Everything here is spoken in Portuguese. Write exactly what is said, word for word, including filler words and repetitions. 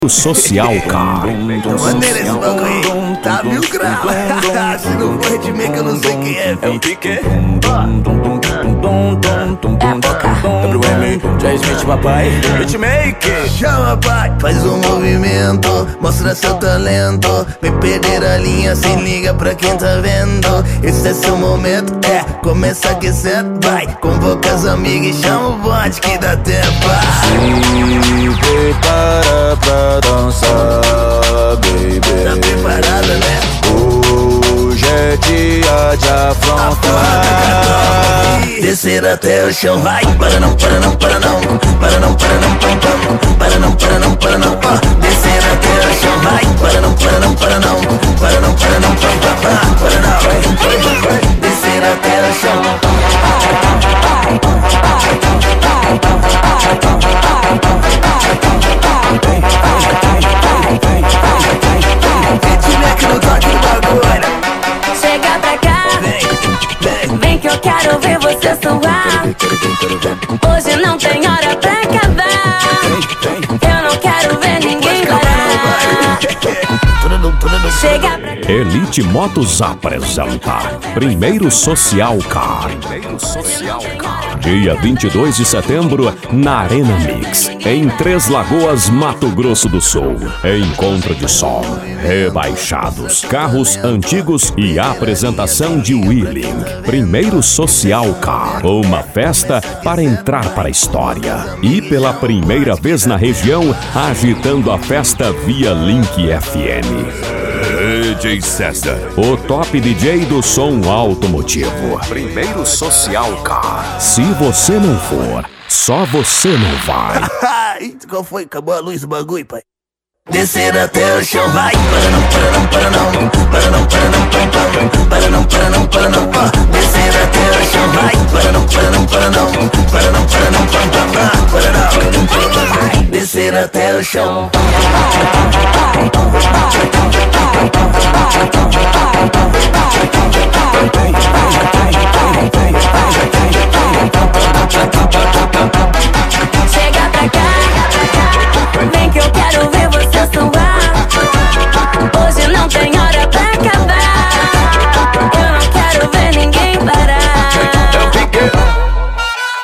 Social, cara. Maneira esse bagulho aí, tá mil graus. Se não for Hitmaker, eu não sei quem é. É o Pique. W M, Jay Smith, papai. Hitmaker. Chama, pai, faz um movimento, mostra seu talento. Vem perder a linha, se liga pra quem tá vendo. Esse é seu momento, é, começa a aquecer. Vai, convoca as amigas e chama o bote que dá tempo. Se prepara pra dançar, baby. Tá preparada, né? Hoje é dia de afrontar. Descer até o chão, vai. Para não, para não, para não. Para não, para não, para não. Para não, para não, para não. Descer até o chão, vai. Para não, para não, para não. Para não, para não, para não. Para não, descer até o chão. Chega pra cá, vem que eu quero ver você suar. Hoje não tem hora pra acabar. Eu não quero ver ninguém parar. Chega pra cá. Elite Motos apresenta Primeiro Social Car. Dia vinte e dois de setembro, na Arena Mix, em Três Lagoas, Mato Grosso do Sul. Encontro de som, rebaixados, carros antigos e apresentação de wheeling. Primeiro Social Car, uma festa para entrar para a história. E pela primeira vez na região, agitando a festa via Link F M. D J César, o top D J do som automotivo. Primeiro Social Car. Se você não for, só você não vai. Qual foi? Acabou a luz do bagulho, pai. Descer até o chão, vai. Para não, para não, para não. Para não, para não, para não. Para não, para não, para não. Descer até o chão, vai. Para não, para não, para não. Para não, para não, para não. Para não, descer até o chão. Chega pra cá, vem que eu quero ver você suar. Hoje não tem hora pra